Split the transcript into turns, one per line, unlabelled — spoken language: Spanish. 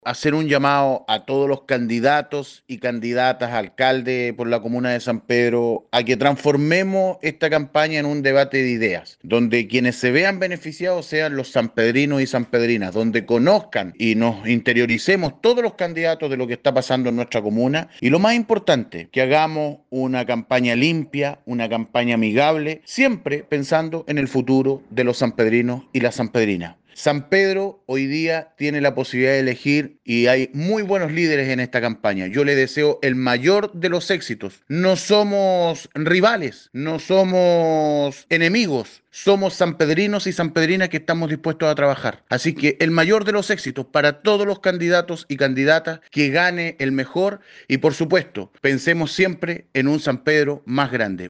hacer un llamado a todos los candidatos y candidatas a alcalde por la comuna de San Pedro a que transformemos esta campaña en un debate de ideas, donde quienes se vean beneficiados sean los sanpedrinos y sanpedrinas, donde conozcan y nos interioricemos todos los candidatos de lo que está pasando en nuestra comuna y lo más importante, que hagamos una campaña limpia, una campaña amigable, siempre pensando en el futuro de los sanpedrinos y las sanpedrinas. San Pedro hoy día tiene la posibilidad de elegir y hay muy buenos líderes en esta campaña. Yo le deseo el mayor de los éxitos. No somos rivales, no somos enemigos, somos sanpedrinos y sanpedrinas que estamos dispuestos a trabajar. Así que el mayor de los éxitos para todos los candidatos y candidatas, que gane el mejor y por supuesto, pensemos siempre en un San Pedro más grande.